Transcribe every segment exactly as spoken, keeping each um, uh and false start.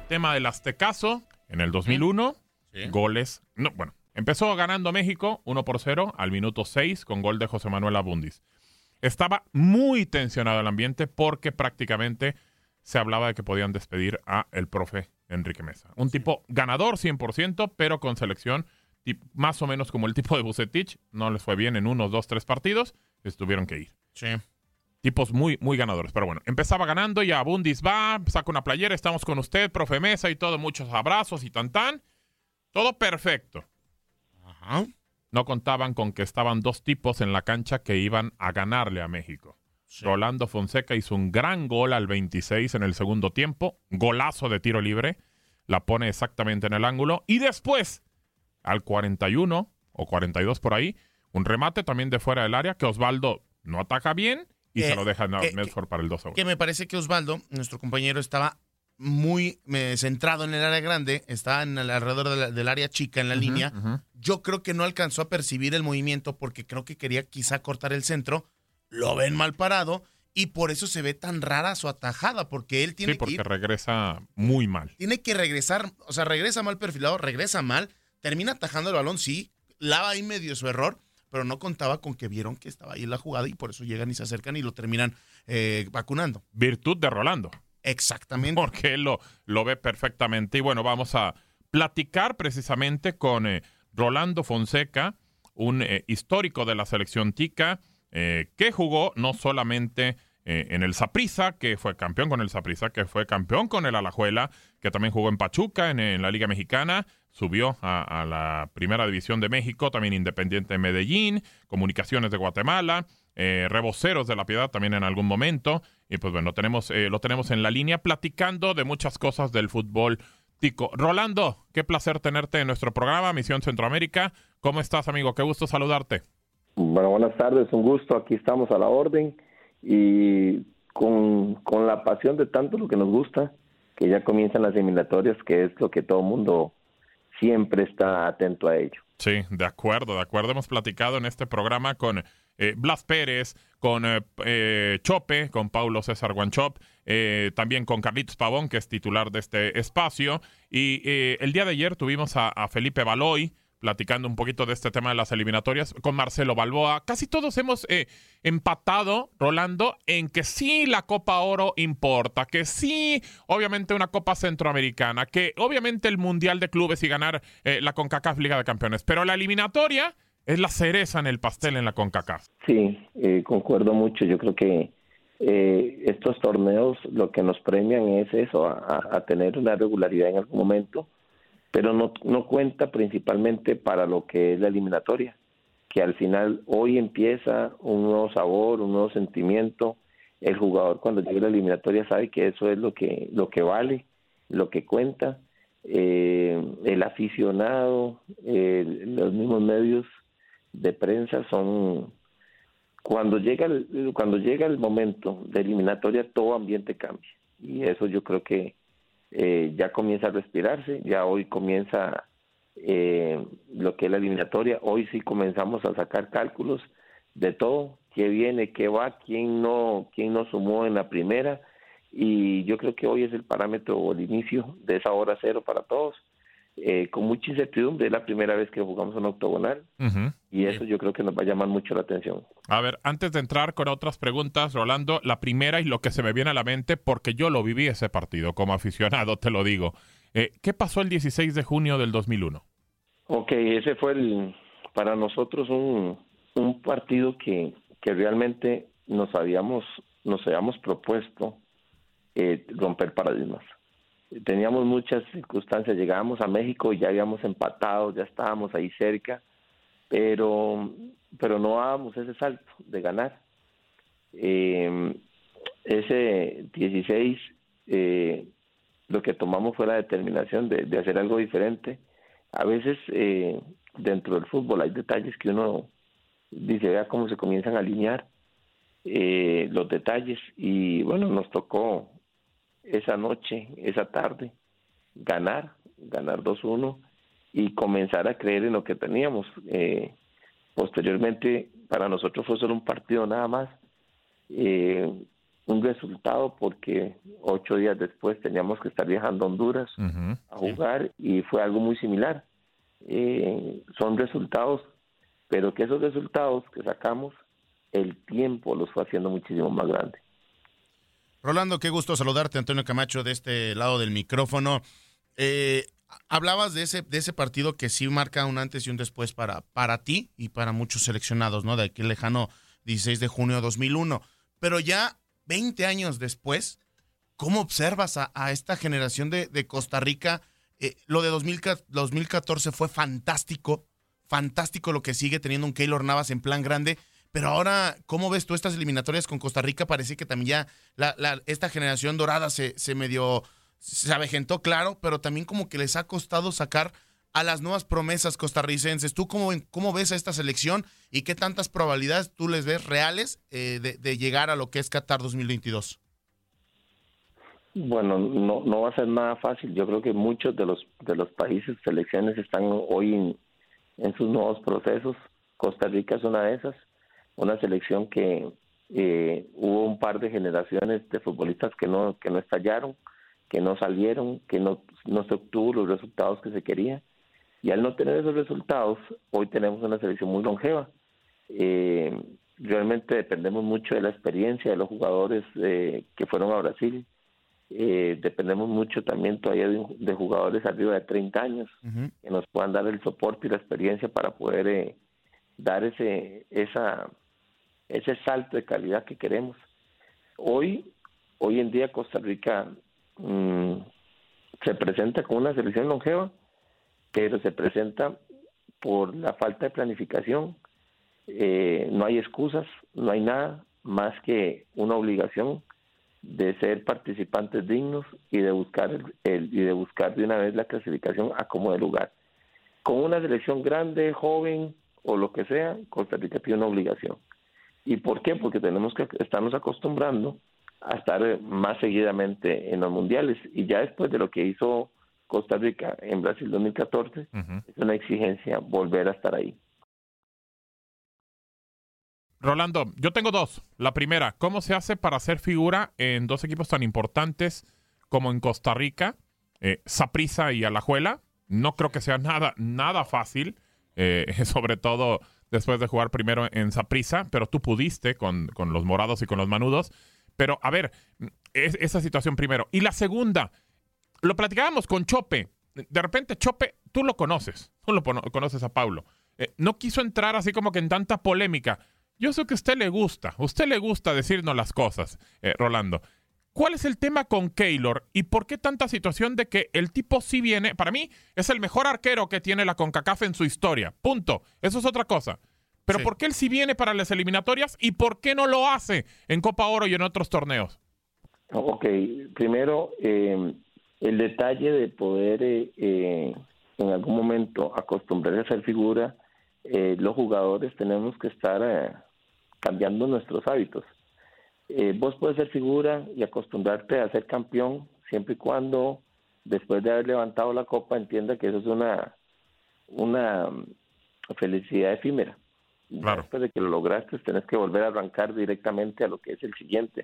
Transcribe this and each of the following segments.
tema del Aztecaso en el dos mil uno, sí. goles, no, bueno, empezó ganando México uno por cero al minuto seis con gol de José Manuel Abundis. Estaba muy tensionado el ambiente porque prácticamente se hablaba de que podían despedir a el profe Enrique Meza. Un sí. tipo ganador cien por ciento, pero con selección más o menos como el tipo de Vucetich. No les fue bien en unos, dos, tres partidos. Les tuvieron que ir. Sí. Tipos muy, muy ganadores. Pero bueno, empezaba ganando y Abundis va, saca una playera, estamos con usted, profe Meza y todo, muchos abrazos y tan tan. Todo perfecto. Ajá. No contaban con que estaban dos tipos en la cancha que iban a ganarle a México. Sí. Rolando Fonseca hizo un gran gol al veintiséis en el segundo tiempo. Golazo de tiro libre. La pone exactamente en el ángulo. Y después, al cuarenta y uno o cuarenta y dos por ahí, un remate también de fuera del área que Osvaldo no ataca bien y eh, se lo deja a Medford para el dos a uno. Que me parece que Osvaldo, nuestro compañero, estaba muy eh, centrado en el área grande, estaba en el, alrededor de la, del área chica en la uh-huh, línea. Uh-huh. Yo creo que no alcanzó a percibir el movimiento porque creo que quería quizá cortar el centro. Lo ven mal parado y por eso se ve tan rara su atajada, porque él tiene sí, porque que ir, regresa muy mal. Tiene que regresar, o sea, regresa mal perfilado, regresa mal, termina atajando el balón, sí, lava ahí medio su error, pero no contaba con que vieron que estaba ahí en la jugada y por eso llegan y se acercan y lo terminan eh, vacunando. Virtud de Rolando. Exactamente. Porque él lo, lo ve perfectamente. Y bueno, vamos a platicar precisamente con eh, Rolando Fonseca, un eh, histórico de la selección tica, eh, que jugó no solamente eh, en el Saprissa, que fue campeón con el Saprissa, que fue campeón con el Alajuela, que también jugó en Pachuca, en, en la Liga Mexicana, subió a, a la Primera División de México, también Independiente de Medellín, Comunicaciones de Guatemala, eh, Reboceros de la Piedad también en algún momento. Y pues bueno, tenemos, eh, lo tenemos en la línea platicando de muchas cosas del fútbol tico. Rolando, qué placer tenerte en nuestro programa Misión Centroamérica. ¿Cómo estás, amigo? Qué gusto saludarte. Bueno, buenas tardes, un gusto. Aquí estamos a la orden y con, con la pasión de tanto lo que nos gusta, que ya comienzan las eliminatorias, que es lo que todo el mundo siempre está atento a ello. Sí, de acuerdo, de acuerdo. Hemos platicado en este programa con eh, Blas Pérez, con eh, eh, Chope, con Paulo César Guanchop, eh, también con Carlitos Pavón, que es titular de este espacio. Y eh, el día de ayer tuvimos a, a Felipe Baloy, platicando un poquito de este tema de las eliminatorias, con Marcelo Balboa. Casi todos hemos eh, empatado, Rolando, en que sí la Copa Oro importa, que sí, obviamente, una Copa Centroamericana, que obviamente el Mundial de Clubes y ganar eh, la CONCACAF Liga de Campeones, pero la eliminatoria es la cereza en el pastel en la CONCACAF. Sí, eh, concuerdo mucho. Yo creo que eh, estos torneos lo que nos premian es eso, a, a tener una regularidad en algún momento, pero no, no cuenta principalmente para lo que es la eliminatoria, que al final hoy empieza un nuevo sabor, un nuevo sentimiento. El jugador cuando llegue a la eliminatoria sabe que eso es lo que, lo que vale, lo que cuenta. Eh, el aficionado, eh, los mismos medios de prensa son... Cuando llega el, cuando llega el momento de eliminatoria, todo ambiente cambia. Y eso yo creo que Eh, ya comienza a respirarse, ya hoy comienza eh, lo que es la eliminatoria. Hoy sí comenzamos a sacar cálculos de todo, qué viene, qué va, quién no, quién no sumó en la primera, y yo creo que hoy es el parámetro o el inicio de esa hora cero para todos. Eh, con mucha incertidumbre, es la primera vez que jugamos un octogonal, uh-huh. y eso yo creo que nos va a llamar mucho la atención. A ver, antes de entrar con otras preguntas, Rolando, la primera y lo que se me viene a la mente, porque yo lo viví ese partido como aficionado, te lo digo. Eh, ¿Qué pasó el dieciséis de junio del dos mil uno? Ok, ese fue el, para nosotros un, un partido que, que realmente nos habíamos, nos habíamos propuesto eh, romper paradigmas. Teníamos muchas circunstancias, llegábamos a México y ya habíamos empatado, ya estábamos ahí cerca, pero, pero no dábamos ese salto de ganar. Eh, ese dieciséis, eh, lo que tomamos fue la determinación de, de hacer algo diferente. A veces eh, dentro del fútbol hay detalles que uno dice, vea cómo se comienzan a alinear eh, los detalles, y bueno, nos tocó esa noche, esa tarde, ganar, ganar dos uno y comenzar a creer en lo que teníamos. Eh, posteriormente, para nosotros fue solo un partido nada más, eh, un resultado porque ocho días después teníamos que estar viajando a Honduras Uh-huh. a jugar y fue algo muy similar. Eh, son resultados, pero que esos resultados que sacamos, el tiempo los fue haciendo muchísimo más grandes. Rolando, qué gusto saludarte, Antonio Camacho, de este lado del micrófono. Eh, hablabas de ese, de ese partido que sí marca un antes y un después para, para ti y para muchos seleccionados, ¿no? De aquel lejano dieciséis de junio de dos mil uno. Pero ya veinte años después, ¿cómo observas a, a esta generación de, de Costa Rica? Eh, lo de dos mil catorce fue fantástico, fantástico lo que sigue teniendo un Keylor Navas en plan grande. Pero ahora, ¿cómo ves tú estas eliminatorias con Costa Rica? Parece que también ya la, la, esta generación dorada se, se medio, se avejentó, claro, pero también como que les ha costado sacar a las nuevas promesas costarricenses. ¿Tú cómo, cómo ves a esta selección y qué tantas probabilidades tú les ves reales eh, de, de llegar a lo que es Qatar dos mil veintidós? Bueno, no, no va a ser nada fácil. Yo creo que muchos de los, de los países, selecciones están hoy en, en sus nuevos procesos. Costa Rica es una de esas. Una selección que eh, hubo un par de generaciones de futbolistas que no que no estallaron, que no salieron, que no, no se obtuvo los resultados que se quería. Y al no tener esos resultados, hoy tenemos una selección muy longeva. Eh, realmente dependemos mucho de la experiencia de los jugadores eh, que fueron a Brasil. Eh, dependemos mucho también todavía de, de jugadores arriba de treinta años, uh-huh, que nos puedan dar el soporte y la experiencia para poder eh, dar ese esa ese salto de calidad que queremos. Hoy, hoy en día Costa Rica mmm, se presenta con una selección longeva, pero se presenta por la falta de planificación. Eh, no hay excusas, no hay nada más que una obligación de ser participantes dignos y de buscar el, el, y de buscar de una vez la clasificación a como de lugar. Con una selección grande, joven o lo que sea, Costa Rica tiene una obligación. ¿Y por qué? Porque tenemos que estarnos acostumbrando a estar más seguidamente en los mundiales. Y ya después de lo que hizo Costa Rica en Brasil dos mil catorce, uh-huh, es una exigencia volver a estar ahí. Rolando, yo tengo dos. La primera, ¿cómo se hace para hacer figura en dos equipos tan importantes como en Costa Rica? Eh, Saprissa y Alajuela. No creo que sea nada, nada fácil, eh, sobre todo después de jugar primero en Saprissa, pero tú pudiste con, con los morados y con los manudos. Pero, a ver, es, esa situación primero. Y la segunda, lo platicábamos con Chope. De repente, Chope, tú lo conoces. Tú lo conoces a Paulo. Eh, no quiso entrar así como que en tanta polémica. Yo sé que a usted le gusta. A usted le gusta decirnos las cosas, eh, Rolando. ¿Cuál es el tema con Keylor y por qué tanta situación de que el tipo sí viene? Para mí es el mejor arquero que tiene la CONCACAF en su historia. Punto. Eso es otra cosa. Pero sí, ¿por qué él sí viene para las eliminatorias y por qué no lo hace en Copa Oro y en otros torneos? Ok, primero, eh, el detalle de poder eh, eh, en algún momento acostumbrarse a ser figura, eh, los jugadores tenemos que estar eh, cambiando nuestros hábitos. Eh, vos puedes ser figura y acostumbrarte a ser campeón siempre y cuando después de haber levantado la copa entienda que eso es una una felicidad efímera. Claro. Después de que lo lograste tenés que volver a arrancar directamente a lo que es el siguiente,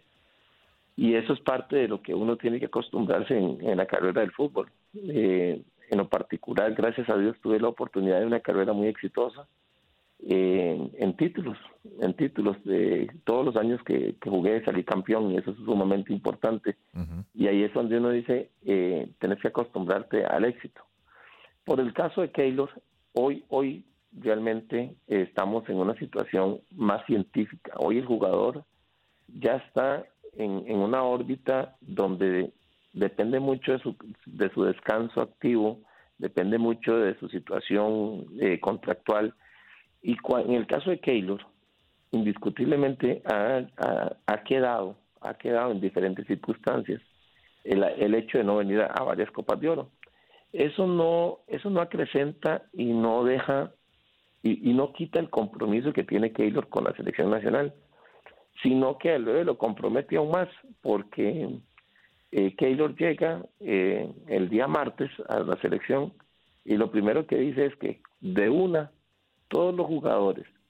y eso es parte de lo que uno tiene que acostumbrarse en, en la carrera del fútbol. Eh, en lo particular, gracias a Dios, tuve la oportunidad de una carrera muy exitosa En, en títulos, en títulos de todos los años que, que jugué salí campeón, y eso es sumamente importante. Uh-huh. Y ahí es donde uno dice, eh, tenés que acostumbrarte al éxito. Por el caso de Keylor, hoy, hoy realmente eh, estamos en una situación más científica. Hoy el jugador ya está en, en una órbita donde depende mucho de su, de su descanso activo, depende mucho de su situación eh, contractual. Y en el caso de Keylor, indiscutiblemente ha, ha, ha quedado ha quedado en diferentes circunstancias el, el hecho de no venir a, a varias Copas de Oro. Eso no eso no acrecenta y no deja y, y no quita el compromiso que tiene Keylor con la selección nacional, sino que luego lo compromete aún más, porque eh, Keylor llega eh, el día martes a la selección y lo primero que dice es que de una todos los jugadores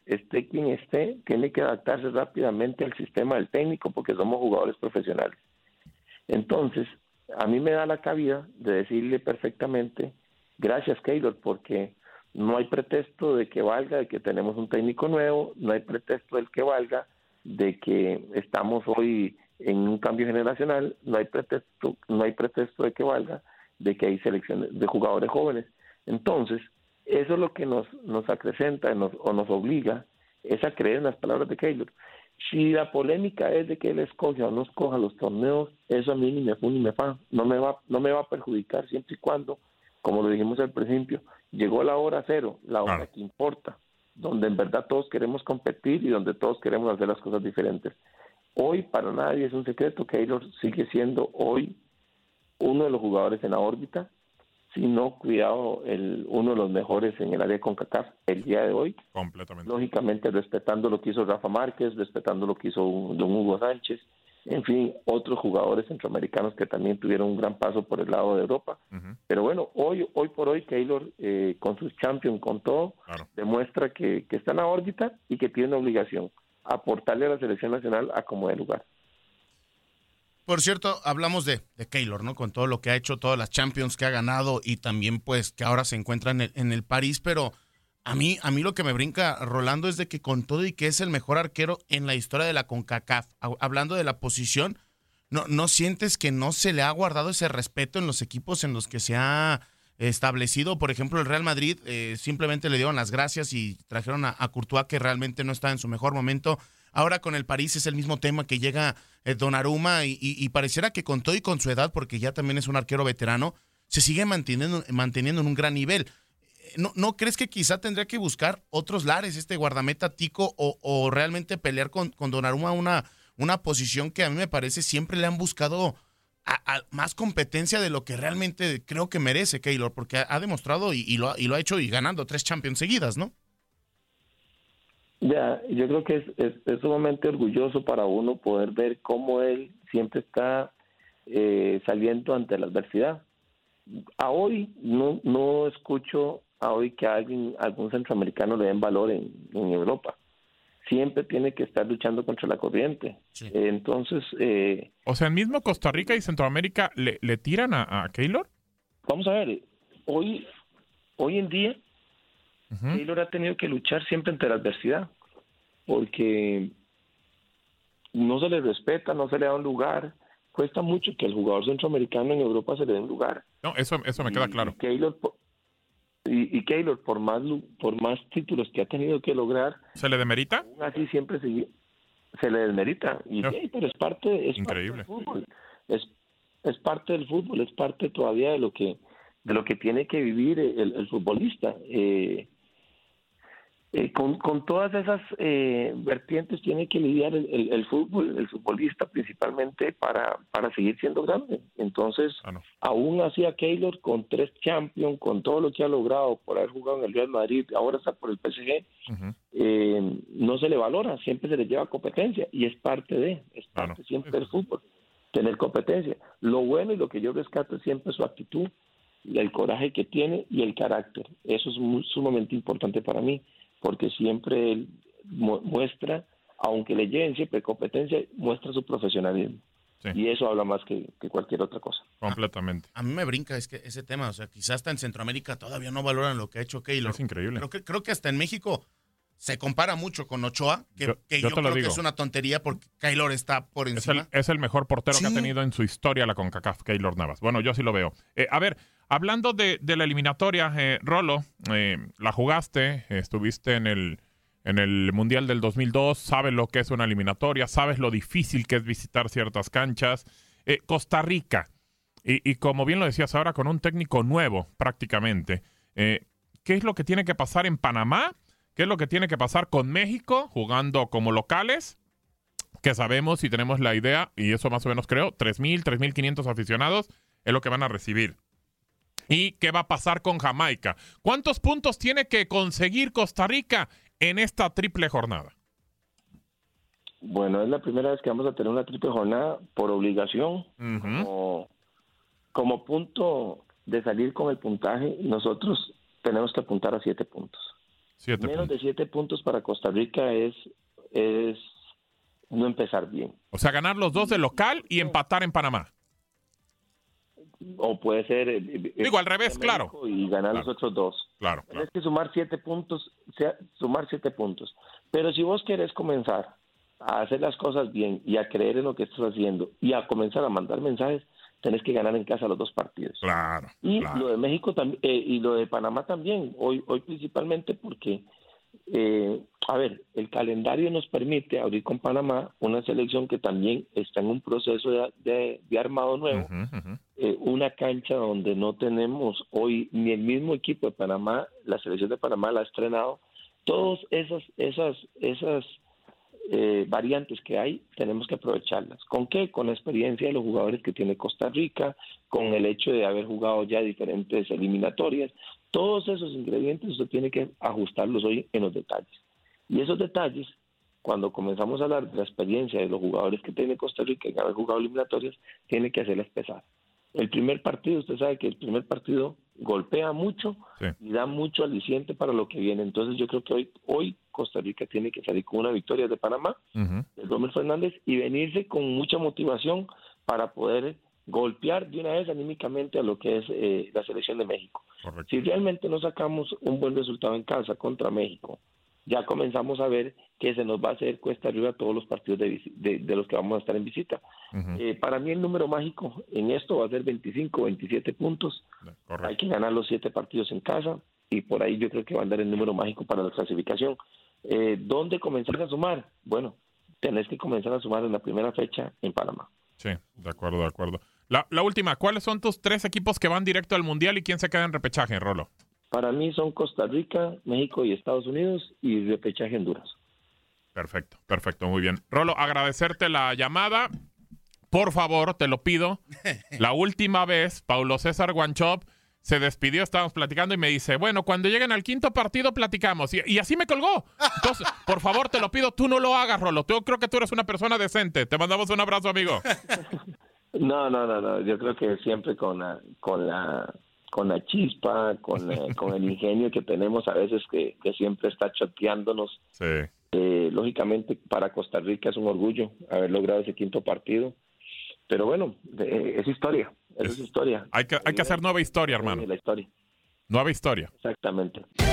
esté quien esté, tiene que adaptarse rápidamente al sistema del técnico porque somos jugadores profesionales. Entonces, a mí me da la cabida de decirle perfectamente, gracias Keylor, porque no hay pretexto de que valga de que tenemos un técnico nuevo, no hay pretexto del que valga de que estamos hoy en un cambio generacional, no hay pretexto, no hay pretexto de que valga de que hay selecciones de jugadores jóvenes. Entonces, eso es lo que nos, nos acrecenta nos, o nos obliga, es a creer en las palabras de Keylor. Si la polémica es de que él escoge o no escoja los torneos, eso a mí ni me fu ni me fa, no me va, no me va a perjudicar siempre y cuando, como lo dijimos al principio, llegó la hora cero, la hora claro. que importa, donde en verdad todos queremos competir y donde todos queremos hacer las cosas diferentes. Hoy para nadie es un secreto que Keylor sigue siendo hoy uno de los jugadores en la órbita, si no, cuidado, el, uno de los mejores en el área de CONCACAF el día de hoy. Completamente. Lógicamente respetando lo que hizo Rafa Márquez, respetando lo que hizo don Hugo Sánchez, en fin, otros jugadores centroamericanos que también tuvieron un gran paso por el lado de Europa. Uh-huh. Pero bueno, hoy hoy por hoy Keylor, eh, con sus champions, con todo, claro. demuestra que, que está en la órbita y que tiene una obligación, aportarle a la selección nacional a como de lugar. Por cierto, hablamos de, de Keylor, ¿no? Con todo lo que ha hecho, todas las Champions que ha ganado y también pues que ahora se encuentra en el, en el París, pero a mí, a mí lo que me brinca, Rolando, es de que con todo y que es el mejor arquero en la historia de la CONCACAF, hablando de la posición, ¿no, no sientes que no se le ha guardado ese respeto en los equipos en los que se ha establecido? Por ejemplo, el Real Madrid eh, simplemente le dieron las gracias y trajeron a, a Courtois, que realmente no está en su mejor momento. Ahora con el París es el mismo tema, que llega eh, Donnarumma y, y, y pareciera que con todo y con su edad, porque ya también es un arquero veterano, se sigue manteniendo, manteniendo en un gran nivel. ¿No, ¿No crees que quizá tendría que buscar otros lares este guardameta tico o, o realmente pelear con, con Donnarumma una, una posición que a mí me parece siempre le han buscado a, a más competencia de lo que realmente creo que merece Keylor, porque ha, ha demostrado y, y, lo, y lo ha hecho y ganando tres Champions seguidas, ¿no? Ya, yo creo que es, es, es sumamente orgulloso para uno poder ver cómo él siempre está eh, saliendo ante la adversidad. A hoy no, no escucho a hoy que a alguien, algún centroamericano le den valor en, en Europa. Siempre tiene que estar luchando contra la corriente. Sí. Eh, entonces... Eh, o sea, ¿en mismo Costa Rica y Centroamérica le, le tiran a, a Keylor? Vamos a ver, hoy, hoy en día Uh-huh. Keylor ha tenido que luchar siempre ante la adversidad, porque no se le respeta, no se le da un lugar. Cuesta mucho que al jugador centroamericano en Europa se le dé un lugar. No, eso, eso me queda y, claro. Y Keylor, y, y Keylor, por más por más títulos que ha tenido que lograr, ¿se le demerita? Aún así siempre se, se le desmerita. Y no. sí, pero es parte, es Increíble. parte del fútbol. Es, es parte del fútbol, es parte todavía de lo que de lo que tiene que vivir el, el futbolista. Eh, Eh, con, con todas esas eh, vertientes tiene que lidiar el, el, el fútbol, el futbolista principalmente para, para seguir siendo grande. Entonces, ah, no. aún así a Keylor con tres Champions, con todo lo que ha logrado por haber jugado en el Real Madrid, ahora está por el P S G, uh-huh. eh, no se le valora, siempre se le lleva competencia y es parte de, es parte ah, no. siempre del fútbol, tener competencia. Lo bueno y lo que yo rescato es siempre su actitud, el coraje que tiene y el carácter. Eso es muy, sumamente importante para mí, porque siempre él mu- muestra, aunque le lleven siempre competencia, muestra su profesionalismo. Sí. Y eso habla más que, que cualquier otra cosa. Completamente. A, a mí me brinca es que ese tema, o sea, quizás hasta en Centroamérica todavía no valoran lo que ha hecho Keylor. Es increíble. Creo que, creo que hasta en México se compara mucho con Ochoa, que yo, que yo, yo te creo lo digo. que es una tontería porque Keylor está por encima. Es el, es el mejor portero sí. que ha tenido en su historia la CONCACAF, Keylor Navas. Bueno, yo sí lo veo. Eh, a ver, hablando de, de la eliminatoria, eh, Rolo, eh, la jugaste, eh, estuviste en el... En el Mundial del dos mil dos, sabes lo que es una eliminatoria, sabes lo difícil que es visitar ciertas canchas. Eh, Costa Rica, y, y como bien lo decías ahora, con un técnico nuevo prácticamente, eh, ¿qué es lo que tiene que pasar en Panamá? ¿Qué es lo que tiene que pasar con México jugando como locales? Que sabemos y tenemos la idea, y eso más o menos creo, tres mil, tres mil quinientos aficionados es lo que van a recibir. ¿Y qué va a pasar con Jamaica? ¿Cuántos puntos tiene que conseguir Costa Rica en esta triple jornada? Bueno, es la primera vez que vamos a tener una triple jornada por obligación. Uh-huh. como, como punto de salir con el puntaje, nosotros tenemos que apuntar a siete puntos. Siete Menos puntos. de siete puntos para Costa Rica es, es no empezar bien. O sea, ganar los dos de local y empatar en Panamá. O puede ser... eh, Digo, al revés, claro. Y ganar Claro. los otros dos. Claro, claro. Tienes que sumar siete puntos, sea- sumar siete puntos. Pero si vos querés comenzar a hacer las cosas bien y a creer en lo que estás haciendo y a comenzar a mandar mensajes, tenés que ganar en casa los dos partidos. Claro, Y claro. lo de México también, eh, y lo de Panamá también, hoy, hoy principalmente porque, eh, a ver, el calendario nos permite abrir con Panamá una selección que también está en un proceso de, de- de armado nuevo, Ujú, ujú. eh, una cancha donde no tenemos hoy ni el mismo equipo de Panamá, la selección de Panamá la ha estrenado, todas esas, esas, esas eh, variantes que hay, tenemos que aprovecharlas. ¿Con qué? Con la experiencia de los jugadores que tiene Costa Rica, con el hecho de haber jugado ya diferentes eliminatorias. Todos esos ingredientes usted tiene que ajustarlos hoy en los detalles. Y esos detalles, cuando comenzamos a hablar de la experiencia de los jugadores que tiene Costa Rica en haber jugado eliminatorias, tiene que hacerlas pesar. El primer partido, usted sabe que el primer partido golpea mucho Sí. y da mucho aliciente para lo que viene. Entonces yo creo que hoy, hoy Costa Rica tiene que salir con una victoria de Panamá, Ujú. de Rommel Fernández, y venirse con mucha motivación para poder golpear de una vez anímicamente a lo que es eh, la selección de México. Correcto. Si realmente no sacamos un buen resultado en casa contra México, ya comenzamos a ver que se nos va a hacer cuesta arriba todos los partidos de, visi- de, de los que vamos a estar en visita. Ujú. Eh, para mí el número mágico en esto va a ser veinticinco, veintisiete puntos. Correcto. Hay que ganar los siete partidos en casa y por ahí yo creo que va a andar el número mágico para la clasificación. Eh, ¿Dónde comenzar a sumar? Bueno, tenés que comenzar a sumar en la primera fecha en Panamá. Sí, de acuerdo, de acuerdo. La, la última, ¿cuáles son tus tres equipos que van directo al Mundial y quién se queda en repechaje, Rolo? Para mí son Costa Rica, México y Estados Unidos y repechaje Honduras. Perfecto, perfecto, muy bien. Rolo, agradecerte la llamada. Por favor, te lo pido. La última vez, Paulo César Guanchop se despidió, estábamos platicando y me dice, bueno, cuando lleguen al quinto partido platicamos. Y, y así me colgó. Entonces, por favor, te lo pido, tú no lo hagas, Rolo. Yo creo que tú eres una persona decente. Te mandamos un abrazo, amigo. No, no, no, no. Yo creo que siempre con la, con la, con la chispa, con, la- con el ingenio que tenemos a veces que, que siempre está choteándonos. Sí. Eh, lógicamente para Costa Rica es un orgullo haber logrado ese quinto partido. Pero bueno, eh, es historia. Eso es, Es- historia. Hay que, hay que hacer nueva historia, hermano. La historia. Nueva historia. Exactamente.